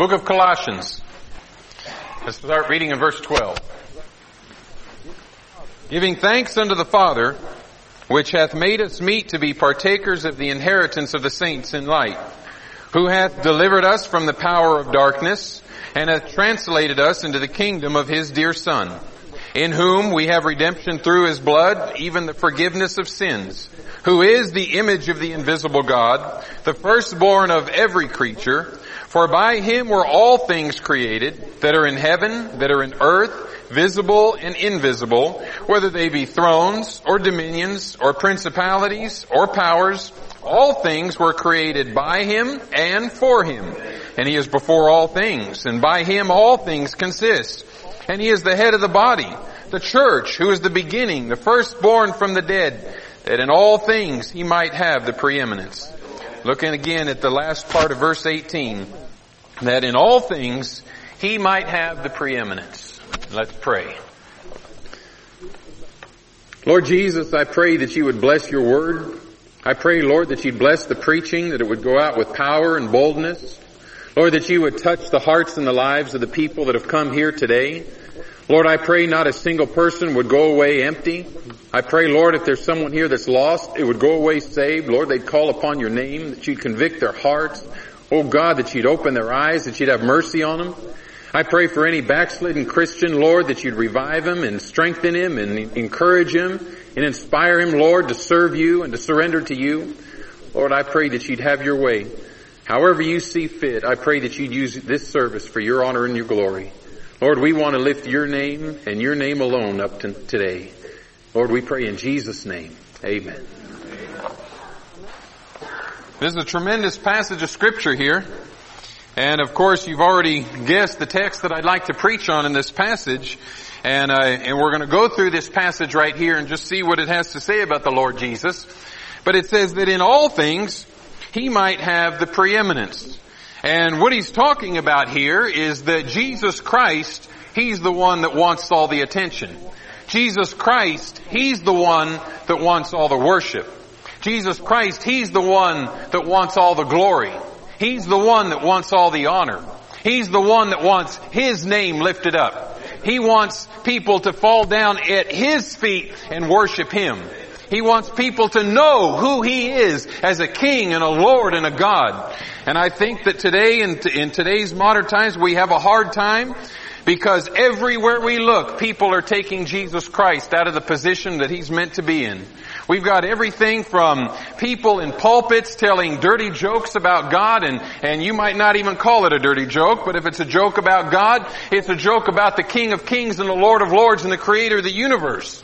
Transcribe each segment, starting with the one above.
Book of Colossians. Let's start reading in verse 12. Giving thanks unto the Father, which hath made us meet to be partakers of the inheritance of the saints in light, who hath delivered us from the power of darkness, and hath translated us into the kingdom of his dear Son, in whom we have redemption through his blood, even the forgiveness of sins, who is the image of the invisible God, the firstborn of every creature. For by him were all things created, that are in heaven, that are in earth, visible and invisible, whether they be thrones, or dominions, or principalities, or powers. All things were created by him and for him. And he is before all things, and by him all things consist. And he is the head of the body, the church, who is the beginning, the firstborn from the dead, that in all things he might have the preeminence. Looking again at the last part of verse 18, that in all things he might have the preeminence. Let's pray. Lord Jesus, I pray that you would bless your word. I pray, Lord, that you'd bless the preaching, that it would go out with power and boldness. Lord, that you would touch the hearts and the lives of the people that have come here today. Lord, I pray not a single person would go away empty. I pray, Lord, if there's someone here that's lost, it would go away saved. Lord, they'd call upon your name, that you'd convict their hearts. Oh God, that you'd open their eyes, that you'd have mercy on them. I pray for any backslidden Christian, Lord, that you'd revive him and strengthen him and encourage him and inspire him, Lord, to serve you and to surrender to you. Lord, I pray that you'd have your way. However you see fit, I pray that you'd use this service for your honor and your glory. Lord, we want to lift your name and your name alone up to today. Lord, we pray in Jesus' name. Amen. This is a tremendous passage of Scripture here. And of course, you've already guessed the text that I'd like to preach on in this passage. And we're going to go through this passage right here and just see what it has to say about the Lord Jesus. But it says that in all things, he might have the preeminence. And what he's talking about here is that Jesus Christ, he's the one that wants all the attention. Jesus Christ, he's the one that wants all the worship. Jesus Christ, he's the one that wants all the glory. He's the one that wants all the honor. He's the one that wants his name lifted up. He wants people to fall down at his feet and worship him. He wants people to know who he is as a king and a Lord and a God. And I think that today, in today's modern times, we have a hard time because everywhere we look, people are taking Jesus Christ out of the position that he's meant to be in. We've got everything from people in pulpits telling dirty jokes about God, and you might not even call it a dirty joke, but if it's a joke about God, it's a joke about the King of Kings and the Lord of Lords and the Creator of the universe.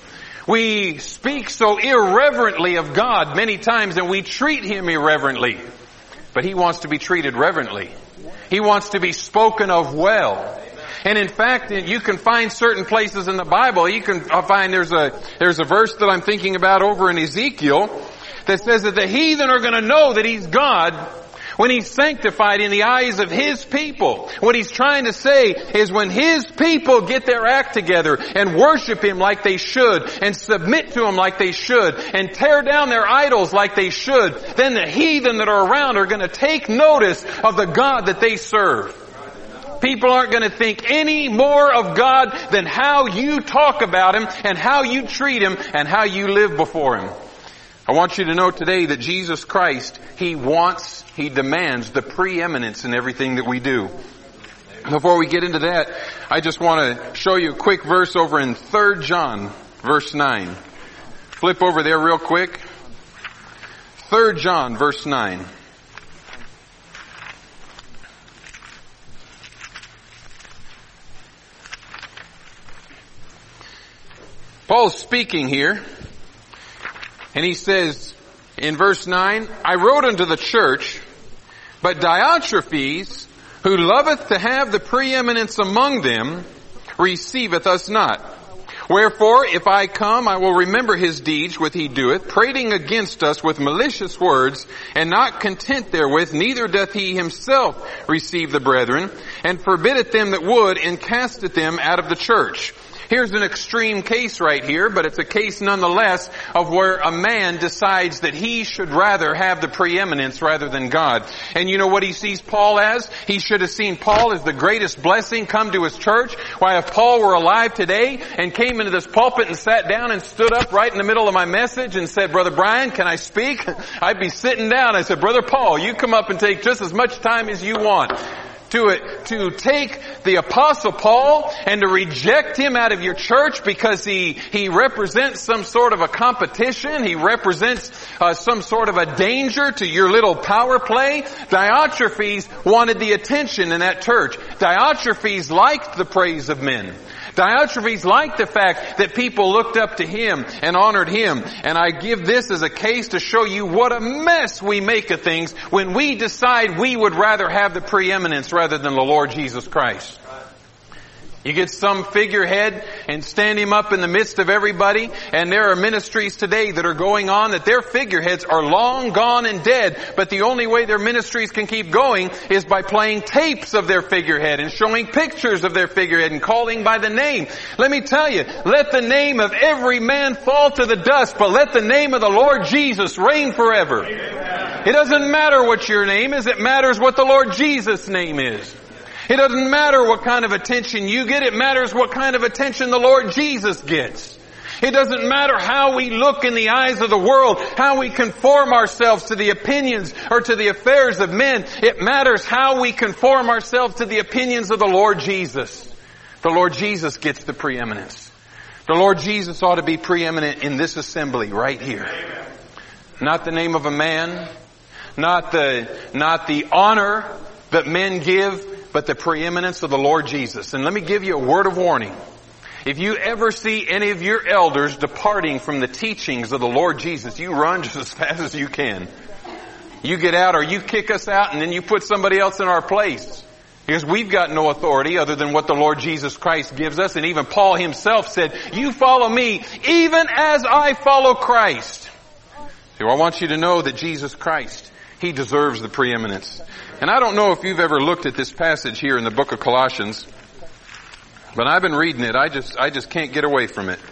We speak so irreverently of God many times, and we treat him irreverently. But he wants to be treated reverently. He wants to be spoken of well. And in fact, you can find certain places in the Bible. You can find there's a verse that I'm thinking about over in Ezekiel that says that the heathen are going to know that he's God when he's sanctified in the eyes of his people. What he's trying to say is when his people get their act together and worship him like they should and submit to him like they should and tear down their idols like they should, then the heathen that are around are going to take notice of the God that they serve. People aren't going to think any more of God than how you talk about him and how you treat him and how you live before him. I want you to know today that Jesus Christ, he demands the preeminence in everything that we do. Before we get into that, I just want to show you a quick verse over in 3 John, verse 9. Flip over there real quick. 3 John, verse 9. Paul's speaking here, and he says in verse 9, I wrote unto the church, but Diotrephes, who loveth to have the preeminence among them, receiveth us not. Wherefore, if I come, I will remember his deeds which he doeth, prating against us with malicious words, and not content therewith, neither doth he himself receive the brethren, and forbiddeth them that would, and casteth them out of the church. Here's an extreme case right here, but it's a case nonetheless of where a man decides that he should rather have the preeminence rather than God. And you know what he sees Paul as? He should have seen Paul as the greatest blessing come to his church. Why, if Paul were alive today and came into this pulpit and sat down and stood up right in the middle of my message and said, Brother Brian, can I speak? I'd be sitting down. I said, Brother Paul, you come up and take just as much time as you want. To take the Apostle Paul and to reject him out of your church because he represents some sort of a competition, he represents some sort of a danger to your little power play. Diotrephes wanted the attention in that church. Diotrephes liked the praise of men. Diotrephes liked the fact that people looked up to him and honored him. And I give this as a case to show you what a mess we make of things when we decide we would rather have the preeminence rather than the Lord Jesus Christ. You get some figurehead and stand him up in the midst of everybody, and there are ministries today that are going on that their figureheads are long gone and dead, but the only way their ministries can keep going is by playing tapes of their figurehead and showing pictures of their figurehead and calling by the name. Let me tell you, let the name of every man fall to the dust, but let the name of the Lord Jesus reign forever. Amen. It doesn't matter what your name is, it matters what the Lord Jesus' name is. It doesn't matter what kind of attention you get. It matters what kind of attention the Lord Jesus gets. It doesn't matter how we look in the eyes of the world, how we conform ourselves to the opinions or to the affairs of men. It matters how we conform ourselves to the opinions of the Lord Jesus. The Lord Jesus gets the preeminence. The Lord Jesus ought to be preeminent in this assembly right here. Not the name of a man, not the honor that men give, but the preeminence of the Lord Jesus. And let me give you a word of warning. If you ever see any of your elders departing from the teachings of the Lord Jesus, you run just as fast as you can. You get out or you kick us out and then you put somebody else in our place. Because we've got no authority other than what the Lord Jesus Christ gives us. And even Paul himself said, you follow me even as I follow Christ. So I want you to know that Jesus Christ, He deserves the preeminence. And I don't know if you've ever looked at this passage here in the book of Colossians, but I've been reading it. I just can't get away from it.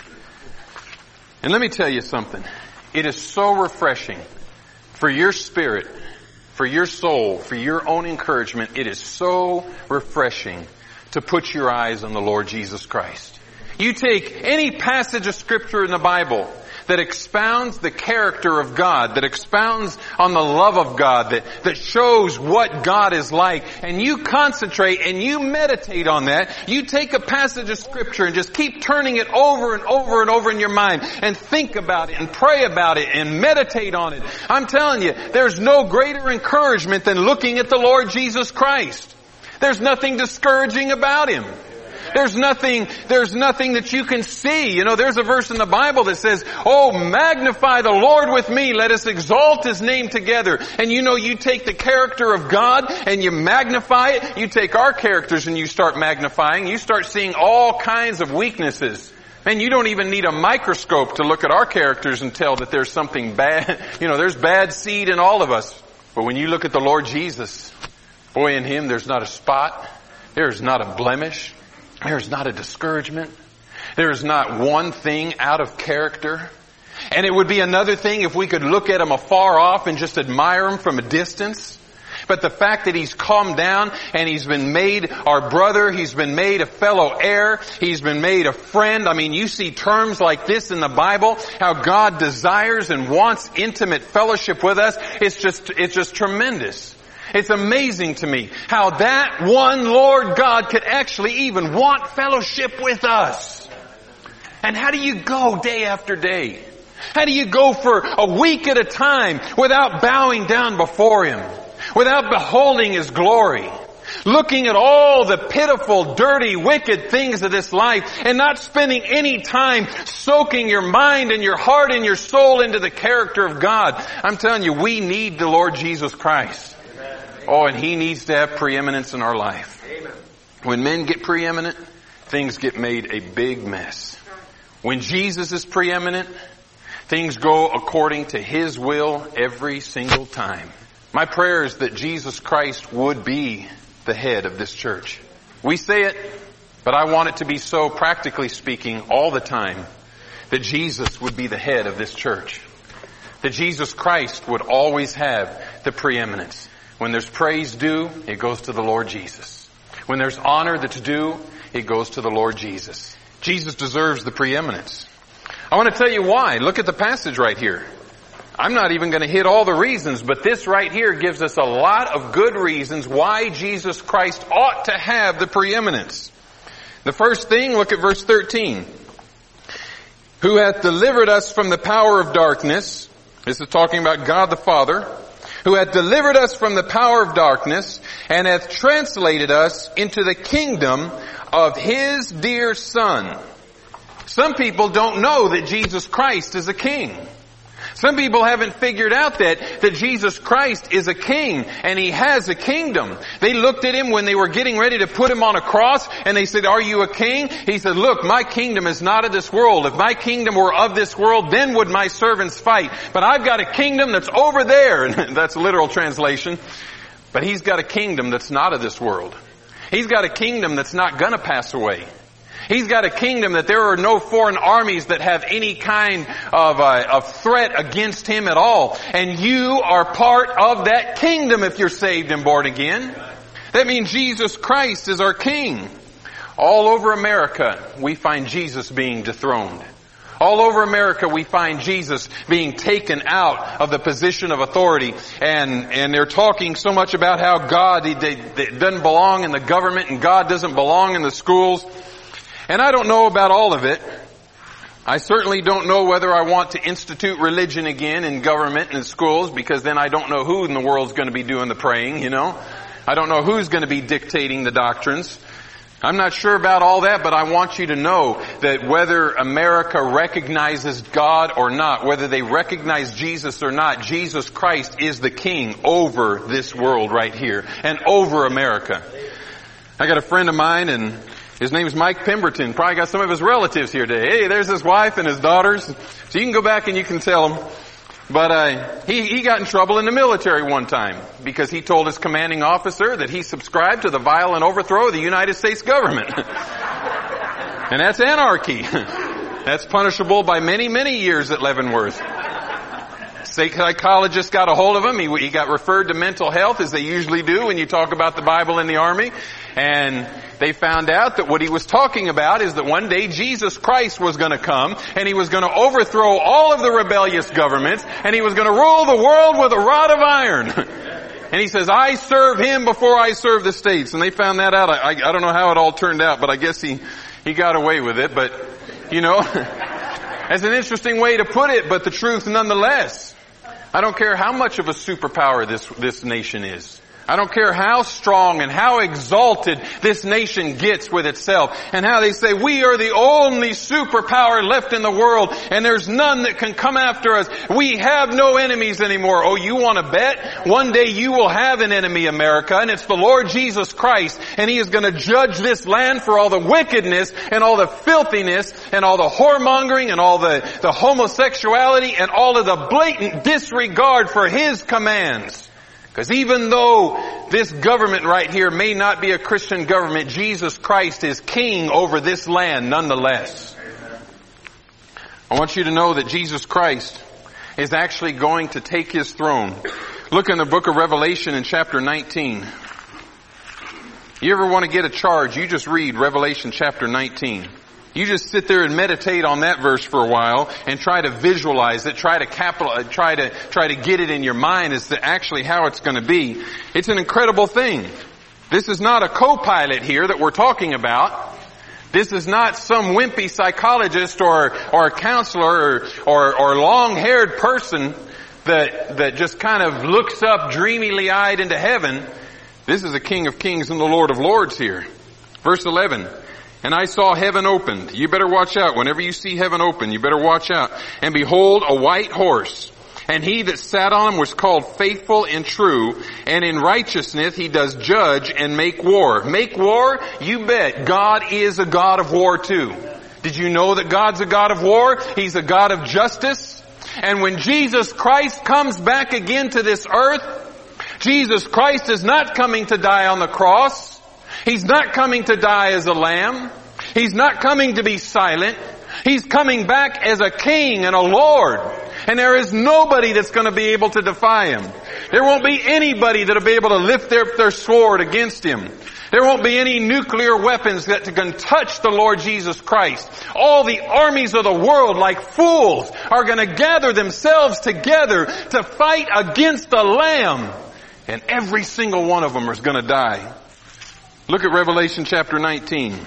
And let me tell you something. It is so refreshing for your spirit, for your soul, for your own encouragement. It is so refreshing to put your eyes on the Lord Jesus Christ. You take any passage of Scripture in the Bible that expounds the character of God, that expounds on the love of God, that shows what God is like, and you concentrate and you meditate on that. You take a passage of Scripture and just keep turning it over and over and over in your mind and think about it and pray about it and meditate on it. I'm telling you, there's no greater encouragement than looking at the Lord Jesus Christ. There's nothing discouraging about Him. There's nothing that you can see. You know, there's a verse in the Bible that says, oh, magnify the Lord with me. Let us exalt His name together. And you know, you take the character of God and you magnify it. You take our characters and you start magnifying. You start seeing all kinds of weaknesses. And you don't even need a microscope to look at our characters and tell that there's something bad. You know, there's bad seed in all of us. But when you look at the Lord Jesus, boy, in Him there's not a spot. There's not a blemish. There's not a discouragement. There is not one thing out of character. And it would be another thing if we could look at Him afar off and just admire Him from a distance. But the fact that He's come down and He's been made our brother, He's been made a fellow heir, He's been made a friend. I mean, you see terms like this in the Bible, how God desires and wants intimate fellowship with us. It's just tremendous. It's amazing to me how that one Lord God could actually even want fellowship with us. And how do you go day after day? How do you go for a week at a time without bowing down before Him? Without beholding His glory? Looking at all the pitiful, dirty, wicked things of this life and not spending any time soaking your mind and your heart and your soul into the character of God. I'm telling you, we need the Lord Jesus Christ. Oh, and He needs to have preeminence in our life. Amen. When men get preeminent, things get made a big mess. When Jesus is preeminent, things go according to His will every single time. My prayer is that Jesus Christ would be the head of this church. We say it, But I want it to be so, practically speaking, all the time, that Jesus would be the head of this church. That Jesus Christ would always have the preeminence. When there's praise due, it goes to the Lord Jesus. When there's honor that's due, it goes to the Lord Jesus. Jesus deserves the preeminence. I want to tell you why. Look at the passage right here. I'm not even going to hit all the reasons, but this right here gives us a lot of good reasons why Jesus Christ ought to have the preeminence. The first thing, look at verse 13. Who hath delivered us from the power of darkness. This is talking about God the Father. Who hath delivered us from the power of darkness and hath translated us into the kingdom of His dear Son. Some people don't know that Jesus Christ is a king. Some people haven't figured out that Jesus Christ is a king and He has a kingdom. They looked at Him when they were getting ready to put Him on a cross and they said, "Are you a king?" He said, "Look, my kingdom is not of this world. If my kingdom were of this world, then would my servants fight. But I've got a kingdom that's over there." And that's a literal translation. But He's got a kingdom that's not of this world. He's got a kingdom that's not gonna pass away. He's got a kingdom that there are no foreign armies that have any kind of threat against Him at all. And you are part of that kingdom if you're saved and born again. That means Jesus Christ is our King. All over America, we find Jesus being dethroned. All over America, we find Jesus being taken out of the position of authority. And they're talking so much about how God he doesn't belong in the government and God doesn't belong in the schools. And I don't know about all of it. I certainly don't know whether I want to institute religion again in government and in schools, because then I don't know who in the world's going to be doing the praying, you know. I don't know who's going to be dictating the doctrines. I'm not sure about all that, but I want you to know that whether America recognizes God or not, whether they recognize Jesus or not, Jesus Christ is the King over this world right here and over America. I got a friend of mine, and his name's Mike Pemberton. Probably got some of his relatives here today. Hey, there's his wife and his daughters. So you can go back and you can tell them. But he got in trouble in the military one time because he told his commanding officer that he subscribed to the violent overthrow of the United States government. And that's anarchy. That's punishable by many, many years at Leavenworth. Psychologist got a hold of him. He got referred to mental health, as they usually do when you talk about the Bible in the Army. And they found out that what he was talking about is that one day Jesus Christ was going to come and He was going to overthrow all of the rebellious governments and He was going to rule the world with a rod of iron. And he says, "I serve Him before I serve the states." And they found that out. I don't know how it all turned out, but I guess he got away with it. But, you know, that's an interesting way to put it, but the truth nonetheless. I don't care how much of a superpower this nation is. I don't care how strong and how exalted this nation gets with itself, and how they say, "We are the only superpower left in the world and there's none that can come after us. We have no enemies anymore." Oh, you want to bet? One day you will have an enemy, America, and it's the Lord Jesus Christ, and He is going to judge this land for all the wickedness and all the filthiness and all the whoremongering and all the homosexuality and all of the blatant disregard for His commands. Because even though this government right here may not be a Christian government, Jesus Christ is King over this land nonetheless. I want you to know that Jesus Christ is actually going to take His throne. Look in the book of Revelation in chapter 19. You ever want to get a charge, you just read Revelation chapter 19. You just sit there and meditate on that verse for a while and try to visualize it, try to get it in your mind as to actually how it's going to be. It's an incredible thing. This is not a co-pilot here that we're talking about. This is not some wimpy psychologist or a counselor or long-haired person that just kind of looks up dreamily eyed into heaven. This is the King of Kings and the Lord of Lords here. Verse 11. "And I saw heaven opened." You better watch out. Whenever you see heaven open, you better watch out. "And behold, a white horse. And He that sat on him was called Faithful and True. And in righteousness He does judge and make war." Make war? You bet. God is a God of war too. Did you know that God's a God of war? He's a God of justice. And when Jesus Christ comes back again to this earth, Jesus Christ is not coming to die on the cross. He's not coming to die as a lamb. He's not coming to be silent. He's coming back as a king and a Lord. And there is nobody that's going to be able to defy Him. There won't be anybody that'll be able to lift their sword against Him. There won't be any nuclear weapons that can touch the Lord Jesus Christ. All the armies of the world, like fools, are going to gather themselves together to fight against the Lamb. And every single one of them is going to die. Look at Revelation chapter 19.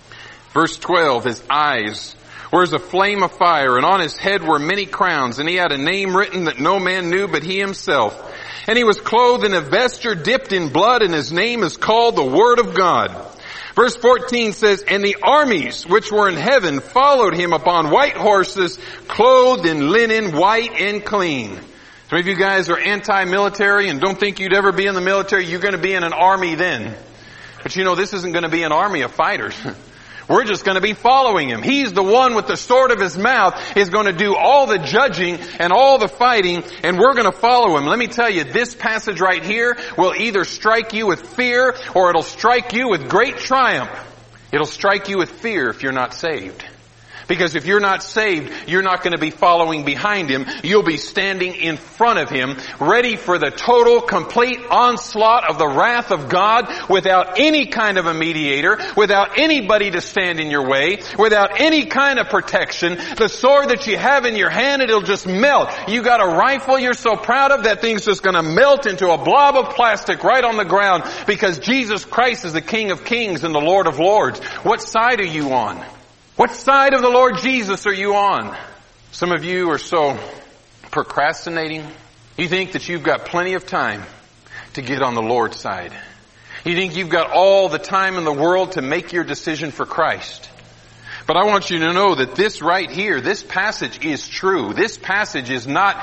Verse 12, His eyes were as a flame of fire, and on His head were many crowns, and He had a name written that no man knew but He Himself. And He was clothed in a vesture dipped in blood, and His name is called the Word of God. Verse 14 says, And the armies which were in heaven followed Him upon white horses, clothed in linen white and clean. Some of you guys are anti-military and don't think you'd ever be in the military. You're going to be in an army then. But you know, this isn't going to be an army of fighters. We're just going to be following Him. He's the one with the sword of His mouth is going to do all the judging and all the fighting, and we're going to follow Him. Let me tell you, this passage right here will either strike you with fear or it'll strike you with great triumph. It'll strike you with fear if you're not saved. Because if you're not saved, you're not going to be following behind Him. You'll be standing in front of Him, ready for the total, complete onslaught of the wrath of God without any kind of a mediator, without anybody to stand in your way, without any kind of protection. The sword that you have in your hand, it'll just melt. You got a rifle you're so proud of, that thing's just going to melt into a blob of plastic right on the ground because Jesus Christ is the King of Kings and the Lord of Lords. What side are you on? What side of the Lord Jesus are you on? Some of you are so procrastinating. You think that you've got plenty of time to get on the Lord's side. You think you've got all the time in the world to make your decision for Christ. But I want you to know that this right here, this passage is true. This passage is not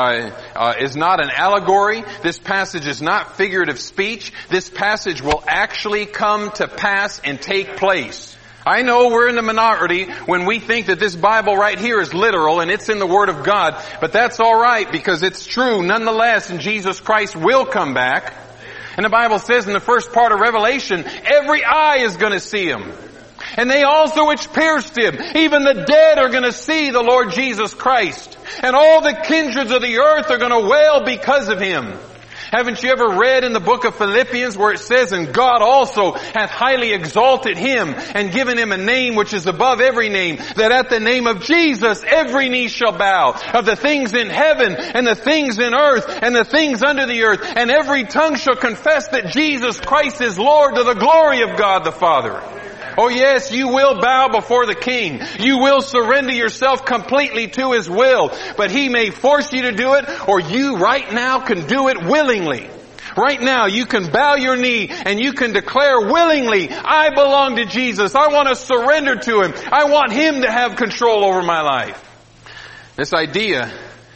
an allegory. This passage is not figurative speech. This passage will actually come to pass and take place. I know we're in the minority when we think that this Bible right here is literal and it's in the Word of God, but that's alright because it's true nonetheless, and Jesus Christ will come back. And the Bible says in the first part of Revelation, every eye is going to see Him. And they also which pierced Him, even the dead are going to see the Lord Jesus Christ. And all the kindreds of the earth are going to wail because of Him. Haven't you ever read in the book of Philippians where it says, And God also hath highly exalted Him and given Him a name which is above every name, that at the name of Jesus every knee shall bow, of the things in heaven and the things in earth and the things under the earth, and every tongue shall confess that Jesus Christ is Lord, to the glory of God the Father. Oh yes, you will bow before the King. You will surrender yourself completely to His will. But He may force you to do it, or you right now can do it willingly. Right now you can bow your knee and you can declare willingly, I belong to Jesus. I want to surrender to Him. I want Him to have control over my life. This idea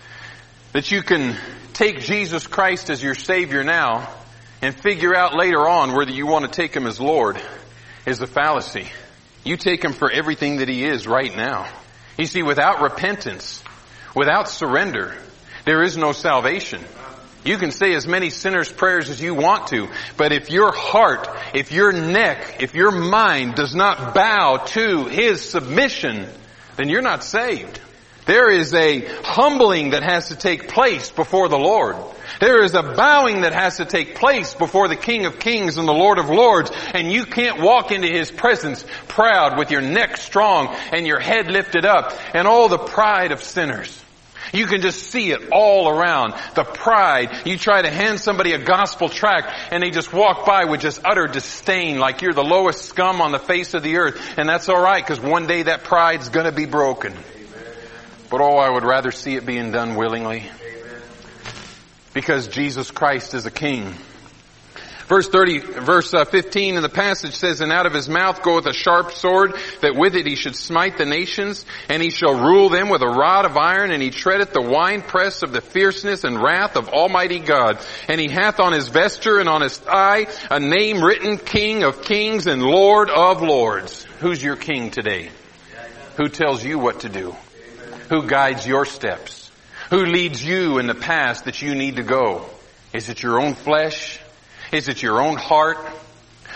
that you can take Jesus Christ as your Savior now and figure out later on whether you want to take Him as Lord is a fallacy. You take Him for everything that He is right now. You see, without repentance, without surrender, there is no salvation. You can say as many sinner's prayers as you want to, but if your heart, if your neck, if your mind does not bow to His submission, then you're not saved. There is a humbling that has to take place before the Lord. There is a bowing that has to take place before the King of Kings and the Lord of Lords, and you can't walk into His presence proud with your neck strong and your head lifted up and all the pride of sinners. You can just see it all around. The pride. You try to hand somebody a gospel tract and they just walk by with just utter disdain like you're the lowest scum on the face of the earth. And that's alright, because one day that pride's gonna be broken. But oh, I would rather see it being done willingly. Because Jesus Christ is a King. Verse 15 in the passage says, And out of His mouth goeth a sharp sword, that with it He should smite the nations, and He shall rule them with a rod of iron, and He treadeth the winepress of the fierceness and wrath of Almighty God. And He hath on His vesture and on His thigh a name written, King of Kings and Lord of Lords. Who's your King today? Who tells you what to do? Who guides your steps? Who leads you in the path that you need to go? Is it your own flesh? Is it your own heart?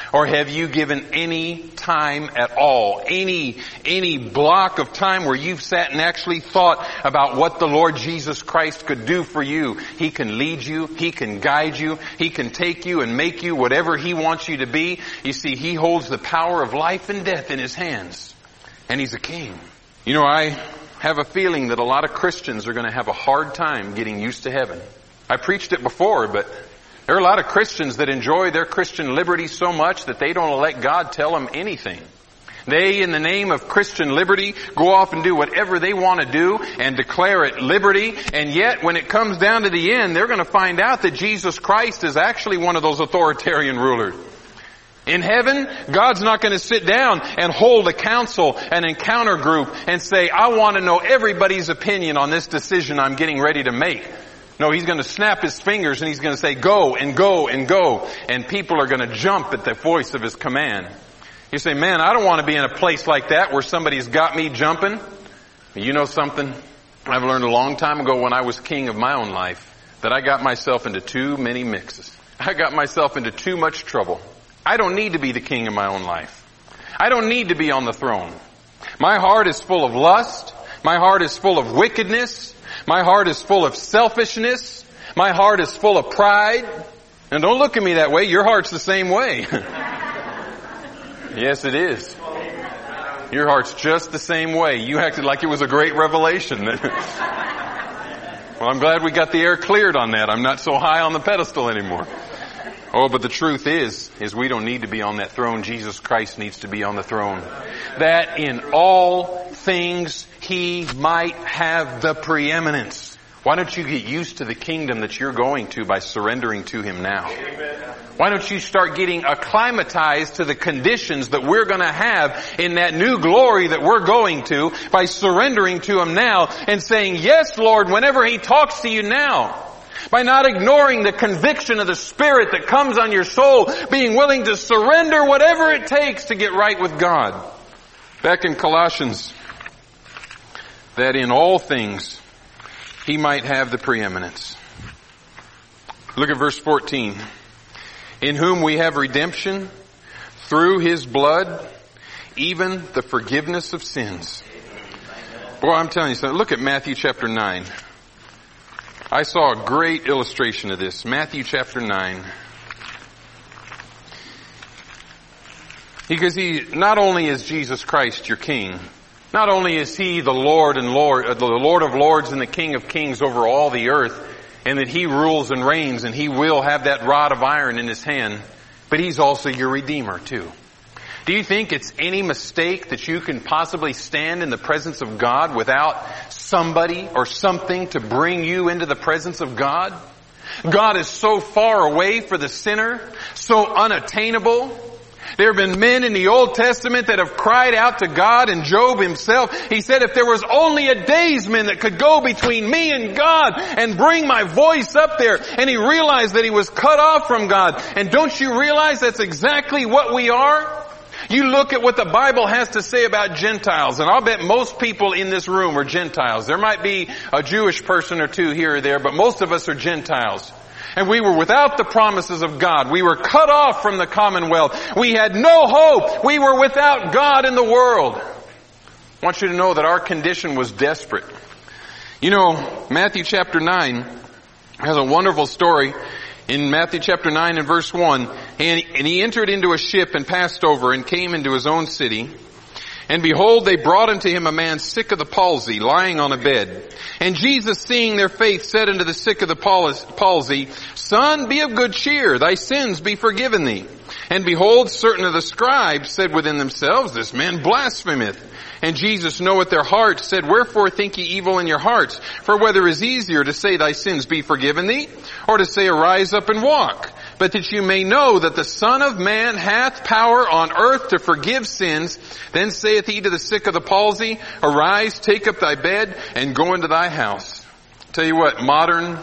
Or have you given any time at all? Any block of time where you've sat and actually thought about what the Lord Jesus Christ could do for you? He can lead you. He can guide you. He can take you and make you whatever He wants you to be. You see, He holds the power of life and death in His hands. And He's a king. You know, I have a feeling that a lot of Christians are going to have a hard time getting used to heaven. I preached it before, but there are a lot of Christians that enjoy their Christian liberty so much that they don't let God tell them anything. They, in the name of Christian liberty, go off and do whatever they want to do and declare it liberty. And yet, when it comes down to the end, they're going to find out that Jesus Christ is actually one of those authoritarian rulers. In heaven, God's not going to sit down and hold a council, an encounter group, and say, I want to know everybody's opinion on this decision I'm getting ready to make. No, He's going to snap His fingers and He's going to say, go and go and go. And people are going to jump at the voice of His command. You say, man, I don't want to be in a place like that where somebody's got me jumping. You know something? I've learned a long time ago when I was king of my own life that I got myself into too many mixes. I got myself into too much trouble. I don't need to be the king of my own life. I don't need to be on the throne. My heart is full of lust. My heart is full of wickedness. My heart is full of selfishness. My heart is full of pride. And don't look at me that way. Your heart's the same way. Yes, it is. Your heart's just the same way. You acted like it was a great revelation. Well, I'm glad we got the air cleared on that. I'm not so high on the pedestal anymore. Oh, but the truth is we don't need to be on that throne. Jesus Christ needs to be on the throne. That in all things He might have the preeminence. Why don't you get used to the kingdom that you're going to by surrendering to Him now? Why don't you start getting acclimatized to the conditions that we're going to have in that new glory that we're going to by surrendering to Him now and saying, yes, Lord, whenever He talks to you now. By not ignoring the conviction of the Spirit that comes on your soul, being willing to surrender whatever it takes to get right with God. Back in Colossians, that in all things He might have the preeminence. Look at verse 14. In whom we have redemption through His blood, even the forgiveness of sins. Boy, I'm telling you something. Look at Matthew chapter 9. I saw a great illustration of this. Matthew chapter 9. Because not only is Jesus Christ your King, not only is He the Lord of Lords and the King of Kings over all the earth, and that He rules and reigns and He will have that rod of iron in His hand, but He's also your Redeemer too. Do you think it's any mistake that you can possibly stand in the presence of God without somebody or something to bring you into the presence of God? God is so far away for the sinner, so unattainable. There have been men in the Old Testament that have cried out to God, and Job himself, he said, if there was only a daysman that could go between me and God and bring my voice up there. And he realized that he was cut off from God. And don't you realize that's exactly what we are? You look at what the Bible has to say about Gentiles, and I'll bet most people in this room are Gentiles. There might be a Jewish person or two here or there, but most of us are Gentiles. And we were without the promises of God. We were cut off from the commonwealth. We had no hope. We were without God in the world. I want you to know that our condition was desperate. You know, Matthew chapter 9 has a wonderful story. In Matthew chapter 9 and verse 1, and he entered into a ship and passed over and came into his own city. And behold, they brought unto him a man sick of the palsy, lying on a bed. And Jesus, seeing their faith, said unto the sick of the palsy, Son, be of good cheer, thy sins be forgiven thee. And behold, certain of the scribes said within themselves, This man blasphemeth. And Jesus, knoweth their hearts, said, Wherefore think ye evil in your hearts? For whether is easier to say, Thy sins be forgiven thee, or to say, Arise up and walk? But that you may know that the Son of Man hath power on earth to forgive sins, then saith he to the sick of the palsy, Arise, take up thy bed, and go into thy house. Tell you what, modern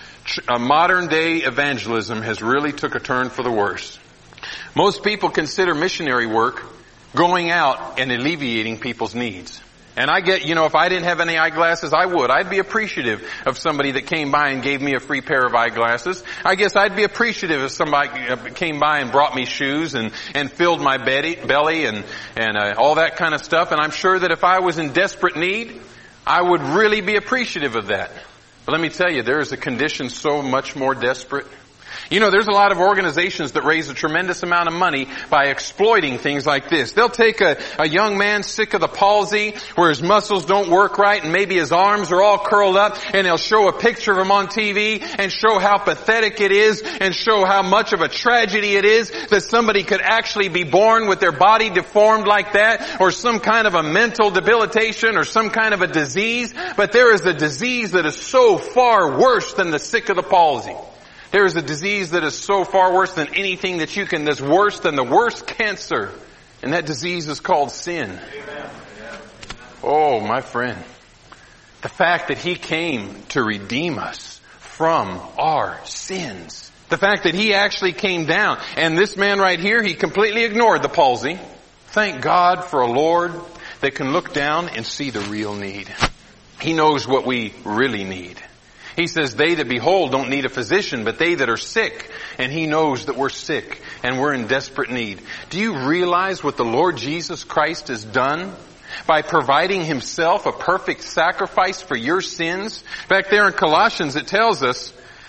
day evangelism has really took a turn for the worse. Most people consider missionary work going out and alleviating people's needs. And I get, if I didn't have any eyeglasses, I'd be appreciative of somebody that came by and gave me a free pair of eyeglasses. I guess I'd be appreciative if somebody came by and brought me shoes and filled my belly and all that kind of stuff. And I'm sure that if I was in desperate need, I would really be appreciative of that. But let me tell you, there is a condition so much more desperate. There's a lot of organizations that raise a tremendous amount of money by exploiting things like this. They'll take a young man sick of the palsy, where his muscles don't work right and maybe his arms are all curled up, and they'll show a picture of him on TV and show how pathetic it is and show how much of a tragedy it is that somebody could actually be born with their body deformed like that, or some kind of a mental debilitation or some kind of a disease. But there is a disease that is so far worse than the sick of the palsy. There is a disease that is so far worse than anything that's worse than the worst cancer. And that disease is called sin. Oh, my friend. The fact that He came to redeem us from our sins. The fact that He actually came down. And this man right here, he completely ignored the palsy. Thank God for a Lord that can look down and see the real need. He knows what we really need. He says, they that behold don't need a physician, but they that are sick. And He knows that we're sick and we're in desperate need. Do you realize what the Lord Jesus Christ has done by providing Himself a perfect sacrifice for your sins? Back there in Colossians it tells us,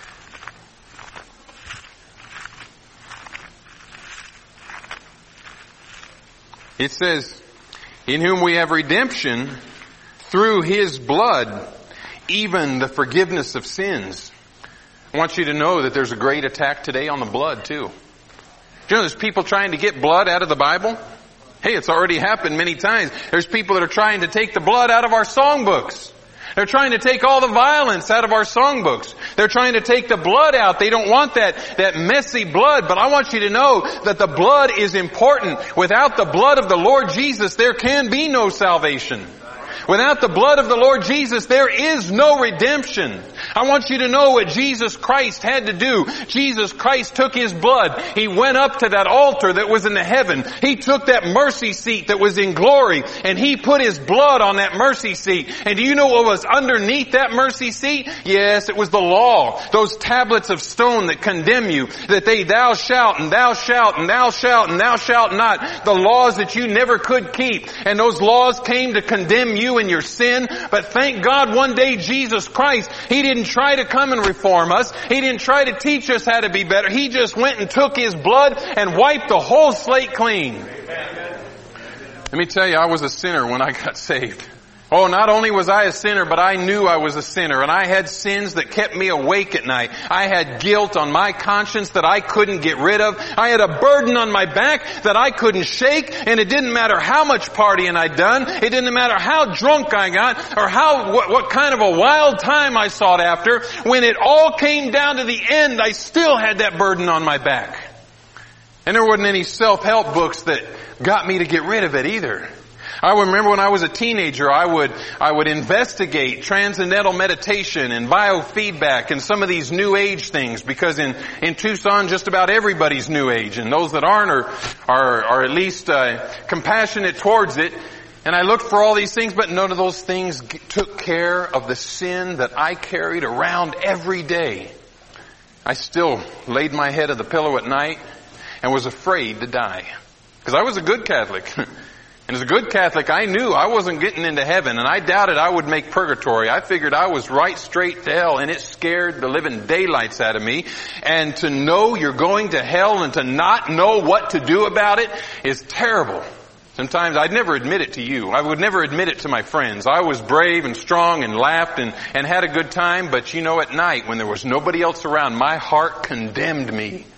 it says, in whom we have redemption through His blood, even the forgiveness of sins. I want you to know that there's a great attack today on the blood too. There's people trying to get blood out of the Bible. Hey, it's already happened many times. There's people that are trying to take the blood out of our songbooks. They're trying to take all the violence out of our songbooks. They're trying to take the blood out. They don't want that messy blood. But I want you to know that the blood is important. Without the blood of the Lord Jesus, there can be no salvation. Without the blood of the Lord Jesus, there is no redemption. I want you to know what Jesus Christ had to do. Jesus Christ took His blood. He went up to that altar that was in the heaven. He took that mercy seat that was in glory, and He put His blood on that mercy seat. And do you know what was underneath that mercy seat? Yes, it was the law. Those tablets of stone that condemn you, that thou shalt, and thou shalt, and thou shalt, and thou shalt not. The laws that you never could keep. And those laws came to condemn you in your sin. But thank God one day Jesus Christ, He didn't try to come and reform us. He didn't try to teach us how to be better. He just went and took His blood and wiped the whole slate clean. Amen. Let me tell you, I was a sinner when I got saved. Oh, not only was I a sinner, but I knew I was a sinner, and I had sins that kept me awake at night. I had guilt on my conscience that I couldn't get rid of. I had a burden on my back that I couldn't shake, and it didn't matter how much partying I'd done. It didn't matter how drunk I got or what kind of a wild time I sought after. When it all came down to the end, I still had that burden on my back. And there wasn't any self-help books that got me to get rid of it either. I remember when I was a teenager, I would investigate transcendental meditation and biofeedback and some of these new age things, because in Tucson, just about everybody's new age, and those that aren't are at least compassionate towards it. And I looked for all these things, but none of those things took care of the sin that I carried around every day. I still laid my head on the pillow at night and was afraid to die, because I was a good Catholic. And as a good Catholic, I knew I wasn't getting into heaven, and I doubted I would make purgatory. I figured I was right straight to hell, and it scared the living daylights out of me. And to know you're going to hell and to not know what to do about it is terrible. Sometimes I'd never admit it to you. I would never admit it to my friends. I was brave and strong and laughed and had a good time, but at night when there was nobody else around, my heart condemned me.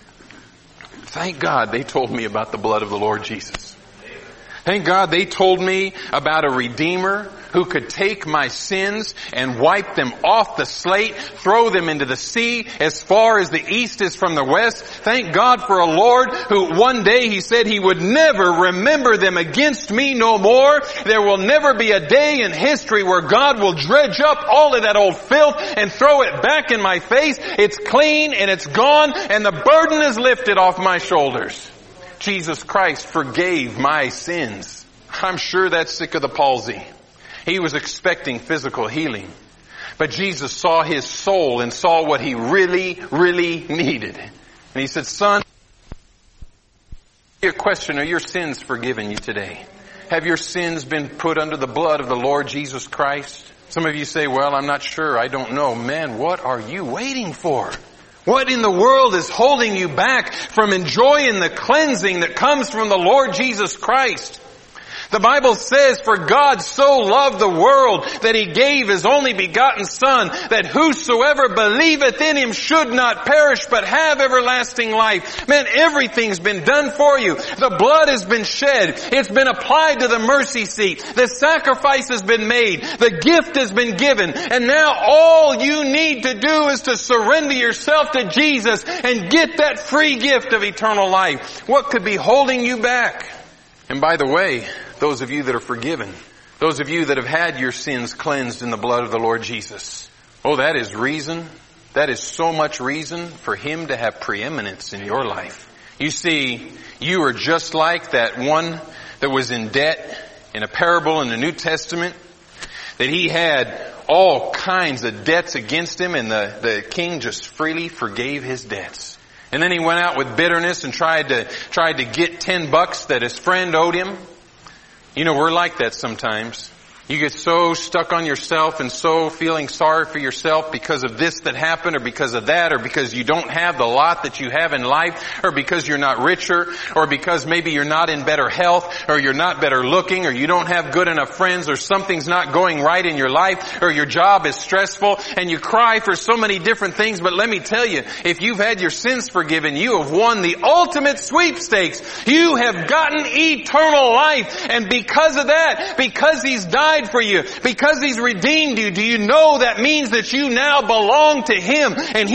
Thank God they told me about the blood of the Lord Jesus. Thank God they told me about a Redeemer who could take my sins and wipe them off the slate, throw them into the sea as far as the east is from the west. Thank God for a Lord who one day He said He would never remember them against me no more. There will never be a day in history where God will dredge up all of that old filth and throw it back in my face. It's clean and it's gone, and the burden is lifted off my shoulders. Jesus Christ forgave my sins. I'm sure that sick of the palsy He was expecting physical healing. But Jesus saw his soul and saw what he really, really needed. And he said, son, a question, are your sins forgiven you today? Have your sins been put under the blood of the Lord Jesus Christ? Some of you say, well, I'm not sure. I don't know. Man, what are you waiting for? What in the world is holding you back from enjoying the cleansing that comes from the Lord Jesus Christ? The Bible says, for God so loved the world that He gave His only begotten Son, that whosoever believeth in Him should not perish but have everlasting life. Man, everything's been done for you. The blood has been shed. It's been applied to the mercy seat. The sacrifice has been made. The gift has been given. And now all you need to do is to surrender yourself to Jesus and get that free gift of eternal life. What could be holding you back? And by the way, those of you that are forgiven, those of you that have had your sins cleansed in the blood of the Lord Jesus, oh, that is reason, that is so much reason for Him to have preeminence in your life. You see, you are just like that one that was in debt in a parable in the New Testament, that he had all kinds of debts against him, and the king just freely forgave his debts. And then he went out with bitterness and tried to get $10 that his friend owed him. You know, we're like that sometimes. You get so stuck on yourself and so feeling sorry for yourself because of this that happened, or because of that, or because you don't have the lot that you have in life, or because you're not richer, or because maybe you're not in better health, or you're not better looking, or you don't have good enough friends, or something's not going right in your life, or your job is stressful, and you cry for so many different things. But let me tell you, if you've had your sins forgiven, you have won the ultimate sweepstakes. You have gotten eternal life. And because of that, because He's died for you, because He's redeemed you, do you know that means that you now belong to Him, and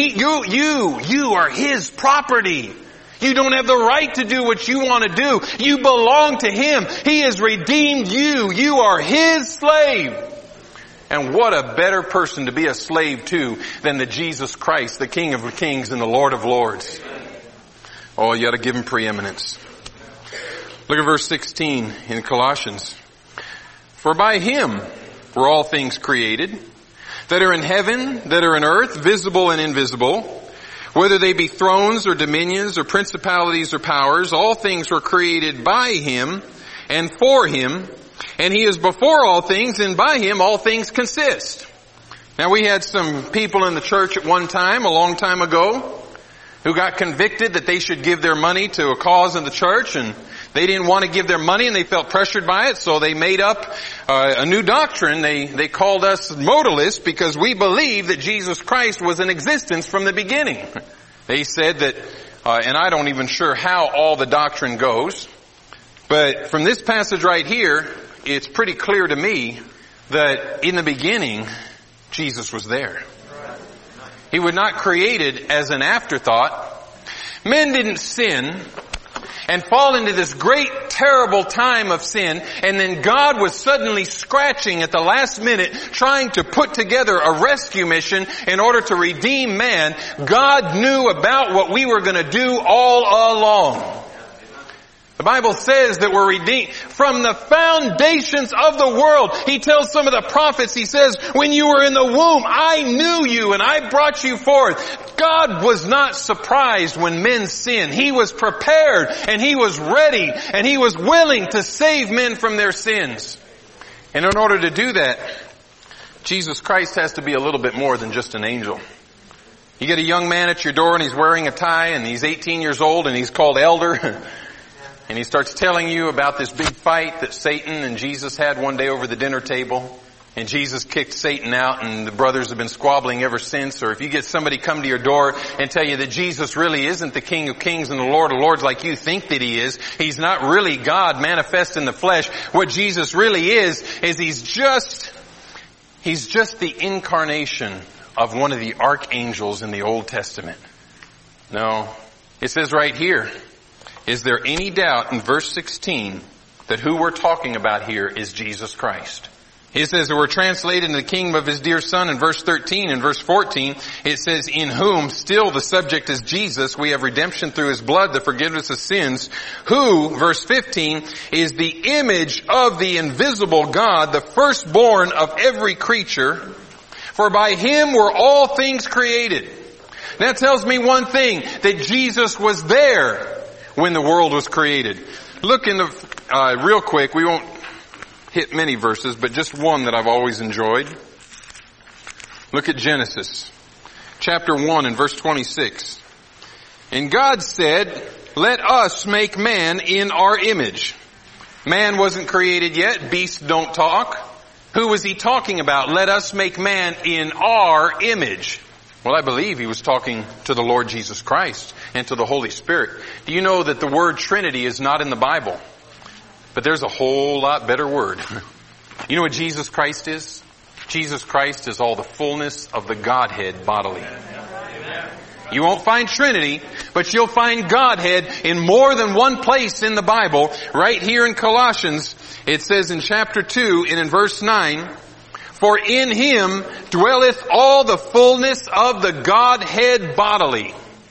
you are His property. You don't have the right to do what you want to do. You belong to Him. He has redeemed you. You are His slave. And what a better person to be a slave to than the Jesus Christ, the King of Kings and the Lord of Lords. Oh, you ought to give Him preeminence. Look at verse 16 in Colossians. For by Him were all things created, that are in heaven, that are in earth, visible and invisible, whether they be thrones or dominions or principalities or powers. All things were created by Him and for Him, and He is before all things, and by Him all things consist. Now, we had some people in the church at one time, a long time ago, who got convicted that they should give their money to a cause in the church, and they didn't want to give their money, and they felt pressured by it, so they made up a new doctrine. They called us modalists because we believe that Jesus Christ was in existence from the beginning. They said that, and I don't even sure how all the doctrine goes, but from this passage right here, it's pretty clear to me that in the beginning, Jesus was there. He was not created as an afterthought. Men didn't sin and fall into this great, terrible time of sin, and then God was suddenly scratching at the last minute, trying to put together a rescue mission in order to redeem man. God knew about what we were going to do all along. The Bible says that we're redeemed from the foundations of the world. He tells some of the prophets, He says, when you were in the womb, I knew you and I brought you forth. God was not surprised when men sinned. He was prepared and He was ready and He was willing to save men from their sins. And in order to do that, Jesus Christ has to be a little bit more than just an angel. You get a young man at your door and he's wearing a tie and he's 18 years old and he's called elder. And he starts telling you about this big fight that Satan and Jesus had one day over the dinner table. And Jesus kicked Satan out, and the brothers have been squabbling ever since. Or if you get somebody come to your door and tell you that Jesus really isn't the King of Kings and the Lord of Lords like you think that He is. He's not really God manifest in the flesh. What Jesus really is He's just the incarnation of one of the archangels in the Old Testament. No. It says right here, is there any doubt in verse 16 that who we're talking about here is Jesus Christ? He says that we're translated in the kingdom of his dear son in verse 13. In verse 14, it says, in whom, still the subject is Jesus, we have redemption through his blood, the forgiveness of sins, who, verse 15, is the image of the invisible God, the firstborn of every creature. For by him were all things created. That tells me one thing, that Jesus was there when the world was created. Look in the, real quick, we won't hit many verses, but just one that I've always enjoyed. Look at Genesis, chapter 1 and verse 26. And God said, let us make man in our image. Man wasn't created yet. Beasts don't talk. Who was he talking about? Let us make man in our image. Well, I believe he was talking to the Lord Jesus Christ and to the Holy Spirit. Do you know that the word Trinity is not in the Bible? But there's a whole lot better word. You know what Jesus Christ is? Jesus Christ is all the fullness of the Godhead bodily. You won't find Trinity, but you'll find Godhead in more than one place in the Bible. Right here in Colossians, it says in chapter 2 and in verse 9, for in him dwelleth all the fullness of the Godhead bodily.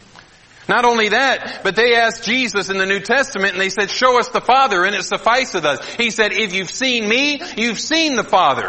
Not only that, but they asked Jesus in the New Testament and they said, show us the Father and it sufficeth us. He said, if you've seen me, you've seen the Father.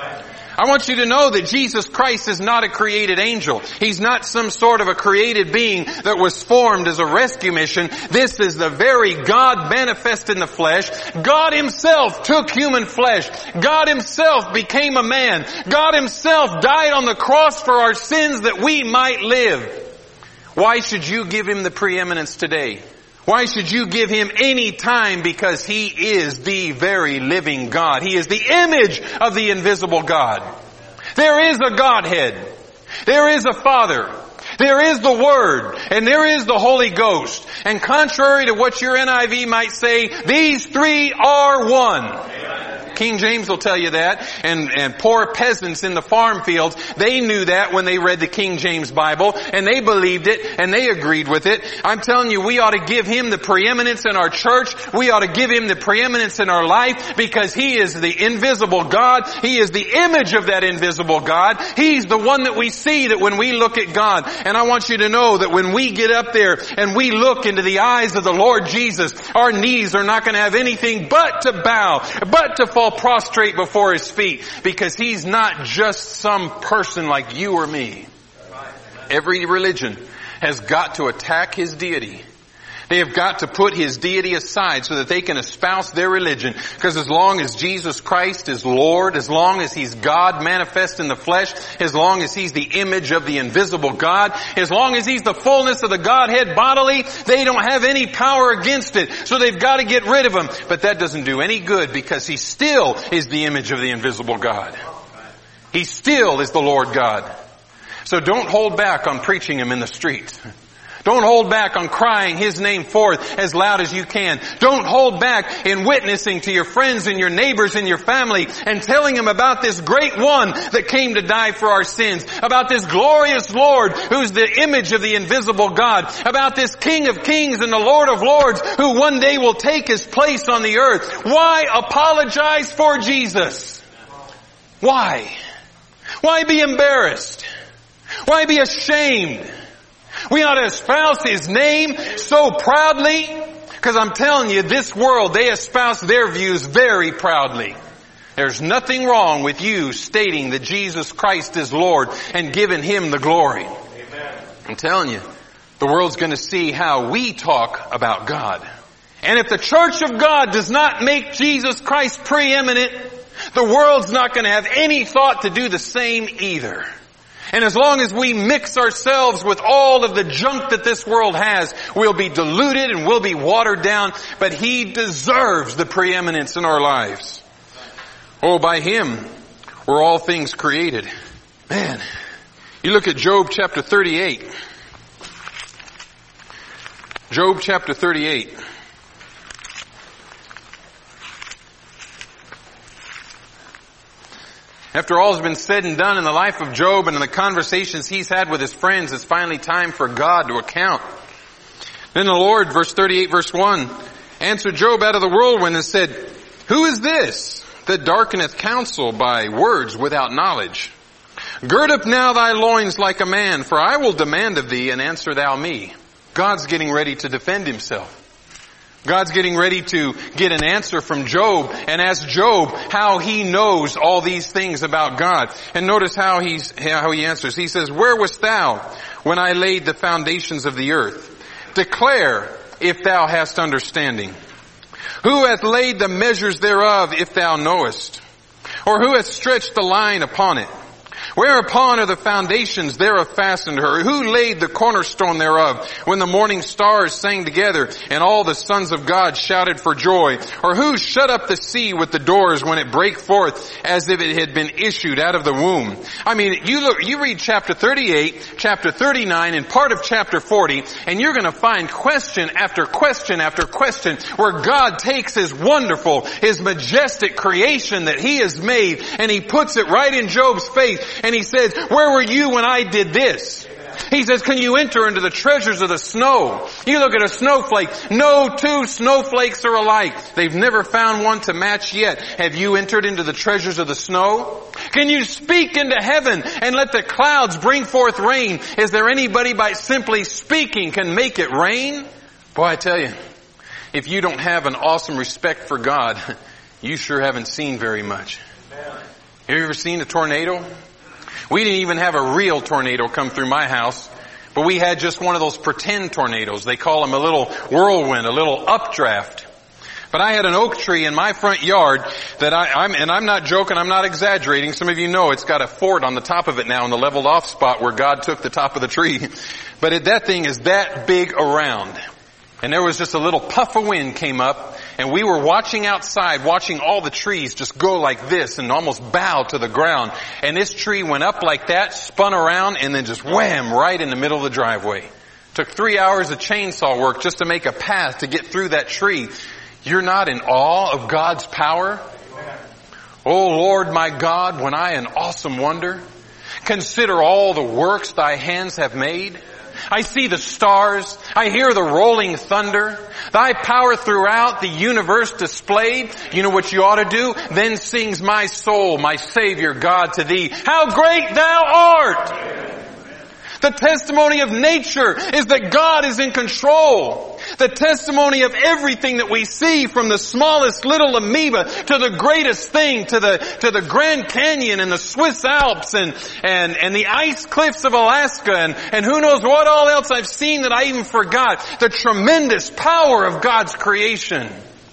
I want you to know that Jesus Christ is not a created angel. He's not some sort of a created being that was formed as a rescue mission. This is the very God manifest in the flesh. God himself took human flesh. God himself became a man. God himself died on the cross for our sins that we might live. Why should you give him the preeminence today? Why should you give him any time? Because he is the very living God. He is the image of the invisible God. There is a Godhead. There is a Father. There is the Word. And there is the Holy Ghost. And contrary to what your NIV might say, these three are one. King James will tell you that, and poor peasants in the farm fields, they knew that when they read the King James Bible, and they believed it, and they agreed with it. I'm telling you, we ought to give him the preeminence in our church. We ought to give him the preeminence in our life, because he is the invisible God. He is the image of that invisible God. He's the one that we see that when we look at God. And I want you to know that when we get up there and we look into the eyes of the Lord Jesus, our knees are not going to have anything but to bow, but to fall prostrate before his feet, because he's not just some person like you or me. Every religion has got to attack his deity. They have got to put his deity aside so that they can espouse their religion. Because as long as Jesus Christ is Lord, as long as he's God manifest in the flesh, as long as he's the image of the invisible God, as long as he's the fullness of the Godhead bodily, they don't have any power against it. So they've got to get rid of him. But that doesn't do any good, because he still is the image of the invisible God. He still is the Lord God. So don't hold back on preaching him in the street. Don't hold back on crying his name forth as loud as you can. Don't hold back in witnessing to your friends and your neighbors and your family and telling them about this great one that came to die for our sins, about this glorious Lord who's the image of the invisible God, about this King of Kings and the Lord of Lords who one day will take his place on the earth. Why apologize for Jesus? Why? Why be embarrassed? Why be ashamed? We ought to espouse his name so proudly, because I'm telling you, this world, they espouse their views very proudly. There's nothing wrong with you stating that Jesus Christ is Lord and giving him the glory. Amen. I'm telling you, the world's going to see how we talk about God. And if the church of God does not make Jesus Christ preeminent, the world's not going to have any thought to do the same either. And as long as we mix ourselves with all of the junk that this world has, we'll be diluted and we'll be watered down. But he deserves the preeminence in our lives. Oh, by him were all things created. Man, you look at Job chapter 38. Job chapter 38. After all has been said and done in the life of Job and in the conversations he's had with his friends, it's finally time for God to account. Then the Lord, verse 38, verse 1, answered Job out of the whirlwind and said, who is this that darkeneth counsel by words without knowledge. Gird up now thy loins like a man, for I will demand of thee, and answer thou me. God's getting ready to defend himself. God's getting ready to get an answer from Job and ask Job how he knows all these things about God. And notice how he answers. He says, Where wast thou when I laid the foundations of the earth? Declare if thou hast understanding. Who hath laid the measures thereof, if thou knowest? Or who hath stretched the line upon it? Whereupon are the foundations thereof fastened her? Who laid the cornerstone thereof when the morning stars sang together and all the sons of God shouted for joy? Or who shut up the sea with the doors when it brake forth as if it had been issued out of the womb? I mean, you read chapter 38, chapter 39, and part of chapter 40, and you're going to find question after question after question where God takes his wonderful, his majestic creation that he has made, and he puts it right in Job's face. And he says, where were you when I did this? He says, can you enter into the treasures of the snow? You look at a snowflake. No two snowflakes are alike. They've never found one to match yet. Have you entered into the treasures of the snow? Can you speak into heaven and let the clouds bring forth rain? Is there anybody by simply speaking can make it rain? Boy, I tell you, if you don't have an awesome respect for God, you sure haven't seen very much. Have you ever seen a tornado? We didn't even have a real tornado come through my house, but we had just one of those pretend tornadoes. They call them a little whirlwind, a little updraft. But I had an oak tree in my front yard that I'm not joking, I'm not exaggerating. Some of you know it's got a fort on the top of it now in the leveled off spot where God took the top of the tree. But that thing is that big around. And there was just a little puff of wind came up, and we were watching outside, watching all the trees just go like this and almost bow to the ground. And this tree went up like that, spun around, and then just wham, right in the middle of the driveway. Took 3 hours of chainsaw work just to make a path to get through that tree. You're not in awe of God's power? Oh Lord my God, when I in awesome wonder consider all the works thy hands have made. I see the stars. I hear the rolling thunder. Thy power throughout the universe displayed. You know what you ought to do? Then sings my soul, my Savior God, to thee. How great thou art! The testimony of nature is that God is in control. The testimony of everything that we see, from the smallest little amoeba to the greatest thing, to the Grand Canyon and the Swiss Alps and the ice cliffs of Alaska and who knows what all else I've seen that I even forgot. The tremendous power of God's creation.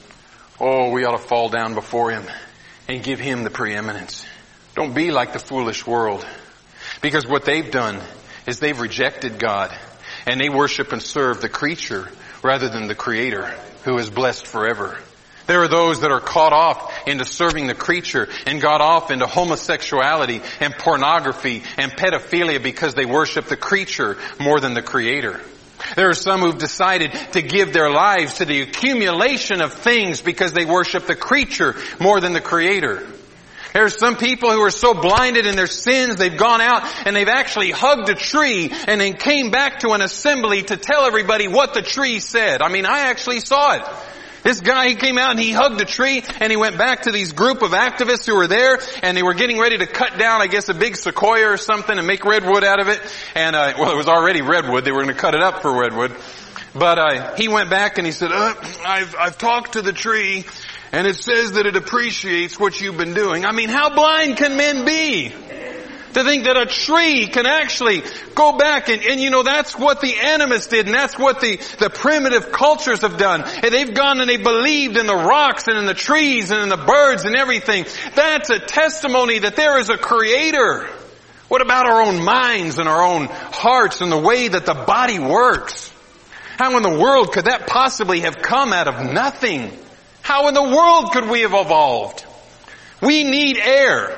Oh, we ought to fall down before Him and give Him the preeminence. Don't be like the foolish world, because what they've done is they've rejected God and they worship and serve the creature rather than the Creator, who is blessed forever. There are those that are caught off into serving the creature and got off into homosexuality and pornography and pedophilia because they worship the creature more than the Creator. There are some who've decided to give their lives to the accumulation of things because they worship the creature more than the Creator. There are some people who are so blinded in their sins, they've gone out and they've actually hugged a tree and then came back to an assembly to tell everybody what the tree said. I mean, I actually saw it. This guy, he came out and he hugged a tree and he went back to these group of activists who were there, and they were getting ready to cut down, I guess, a big sequoia or something and make redwood out of it. And, well, it was already redwood. They were going to cut it up for redwood. But, he went back and he said, I've talked to the tree, and it says that it appreciates what you've been doing. I mean, how blind can men be to think that a tree can actually go back and you know, that's what the animists did, and that's what the primitive cultures have done. And they've gone and they believed in the rocks and in the trees and in the birds and everything. That's a testimony that there is a Creator. What about our own minds and our own hearts and the way that the body works? How in the world could that possibly have come out of nothing? How in the world could we have evolved? We need air.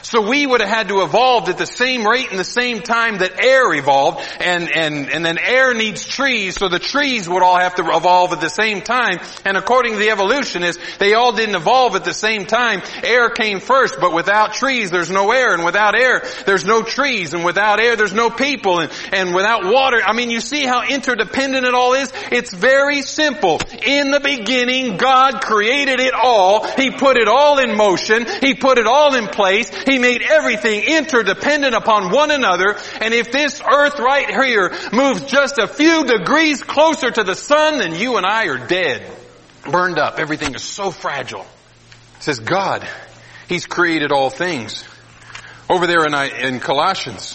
So we would have had to evolve at the same rate and the same time that air evolved, and then air needs trees, so the trees would all have to evolve at the same time. And according to the evolutionists, they all didn't evolve at the same time. Air came first, but without trees there's no air, and without air there's no trees, and without air there's no people, and without water. I mean, you see how interdependent it all is? It's very simple. In the beginning, God created it all. He put it all in motion. He put it all in place. He made everything interdependent upon one another. And if this earth right here moves just a few degrees closer to the sun, then you and I are dead. Burned up. Everything is so fragile. It says God, He's created all things. Over there in Colossians,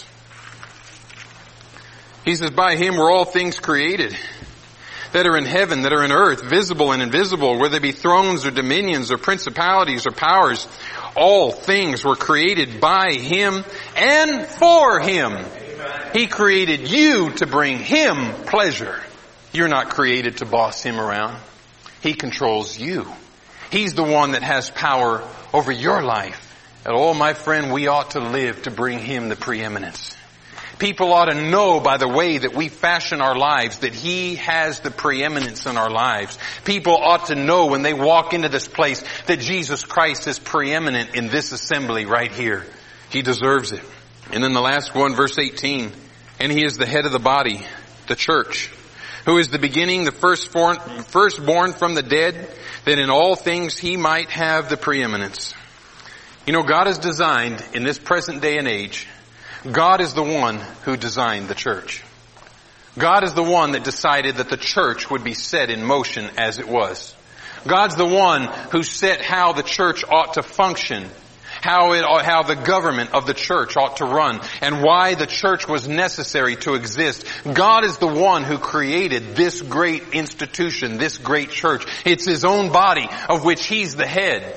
he says, by Him were all things created, that are in heaven, that are in earth, visible and invisible, whether they be thrones or dominions or principalities or powers. All things were created by Him and for Him. Amen. He created you to bring Him pleasure. You're not created to boss Him around. He controls you. He's the one that has power over your life. And oh, my friend, we ought to live to bring Him the preeminence. People ought to know by the way that we fashion our lives that He has the preeminence in our lives. People ought to know when they walk into this place that Jesus Christ is preeminent in this assembly right here. He deserves it. And then the last one, verse 18, and He is the head of the body, the church, who is the beginning, the firstborn from the dead, that in all things He might have the preeminence. You know, God has designed in this present day and age, God is the one who designed the church. God is the one that decided that the church would be set in motion as it was. God's the one who set how the church ought to function, how the government of the church ought to run, and why the church was necessary to exist. God is the one who created this great institution, this great church. It's His own body of which He's the head.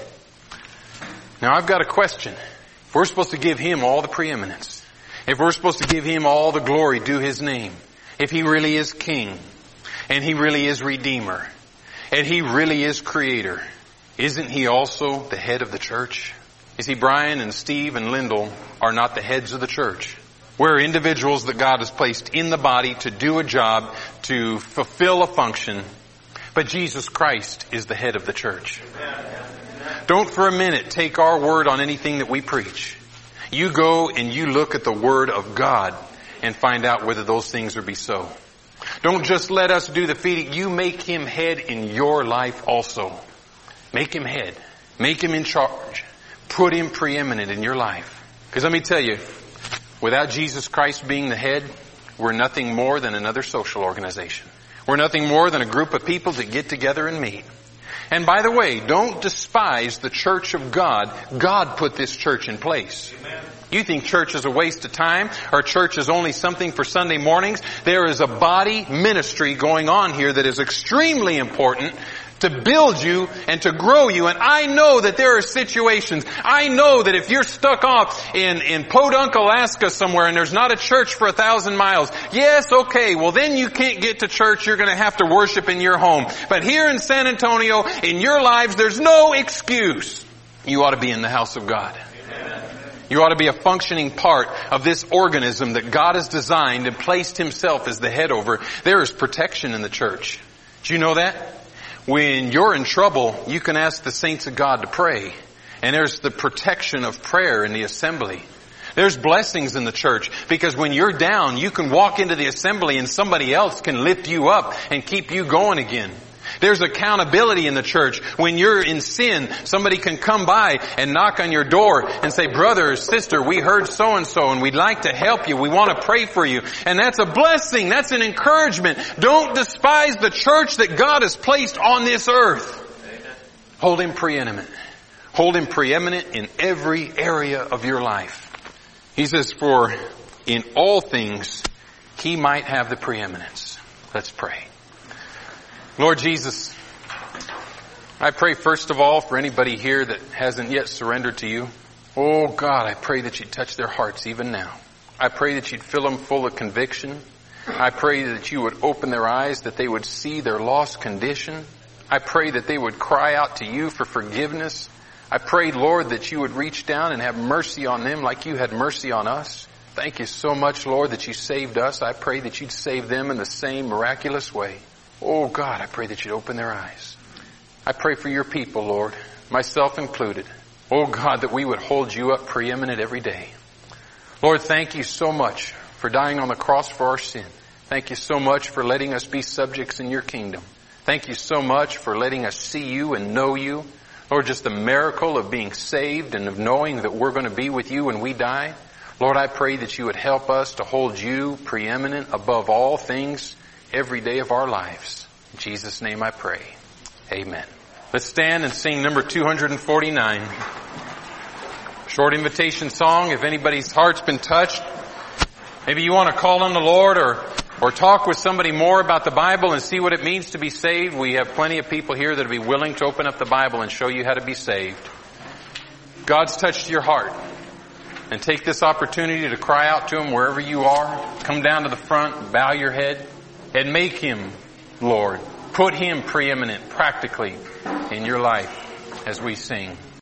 Now I've got a question. If we're supposed to give Him all the preeminence, if we're supposed to give Him all the glory due His name, if He really is King, and He really is Redeemer, and He really is Creator, isn't He also the head of the church? You see, Brian and Steve and Lyndall are not the heads of the church. We're individuals that God has placed in the body to do a job, to fulfill a function, but Jesus Christ is the head of the church. Don't for a minute take our word on anything that we preach. You go and you look at the Word of God and find out whether those things are be so. Don't just let us do the feeding. You make Him head in your life also. Make Him head. Make Him in charge. Put Him preeminent in your life. Because let me tell you, without Jesus Christ being the head, we're nothing more than another social organization. We're nothing more than a group of people that get together and meet. And by the way, don't despise the church of God. God put this church in place. Amen. You think church is a waste of time, or church is only something for Sunday mornings? There is a body ministry going on here that is extremely important to build you and to grow you. And I know that there are situations. I know that if you're stuck off in Podunk, Alaska somewhere and there's not a church for 1,000 miles, yes, okay, well then you can't get to church. You're going to have to worship in your home. But here in San Antonio, in your lives, there's no excuse. You ought to be in the house of God. Amen. You ought to be a functioning part of this organism that God has designed and placed Himself as the head over. There is protection in the church. Do you know that? When you're in trouble, you can ask the saints of God to pray. And there's the protection of prayer in the assembly. There's blessings in the church because when you're down, you can walk into the assembly and somebody else can lift you up and keep you going again. There's accountability in the church. When you're in sin, somebody can come by and knock on your door and say, brother or sister, we heard so-and-so and we'd like to help you. We want to pray for you. And that's a blessing. That's an encouragement. Don't despise the church that God has placed on this earth. Amen. Hold Him preeminent. Hold Him preeminent in every area of your life. He says, for in all things He might have the preeminence. Let's pray. Lord Jesus, I pray first of all for anybody here that hasn't yet surrendered to You. Oh God, I pray that You'd touch their hearts even now. I pray that You'd fill them full of conviction. I pray that You would open their eyes, that they would see their lost condition. I pray that they would cry out to You for forgiveness. I prayed, Lord, that you would reach down and have mercy on them like you had mercy on us. Thank you so much, Lord, that you saved us. I pray that you'd save them in the same miraculous way. Oh, God, I pray that you'd open their eyes. I pray for your people, Lord, myself included. Oh, God, that we would hold you up preeminent every day. Lord, thank you so much for dying on the cross for our sin. Thank you so much for letting us be subjects in your kingdom. Thank you so much for letting us see you and know you. Lord, just the miracle of being saved and of knowing that we're going to be with you when we die. Lord, I pray that you would help us to hold you preeminent above all things every day of our lives. In Jesus' name I pray. Amen. Let's stand and sing number 249. Short invitation song. If anybody's heart's been touched, maybe you want to call on the Lord or talk with somebody more about the Bible and see what it means to be saved. We have plenty of people here that will be willing to open up the Bible and show you how to be saved. God's touched your heart. And take this opportunity to cry out to Him wherever you are. Come down to the front, bow your head, and make Him Lord. Put Him preeminent practically in your life as we sing.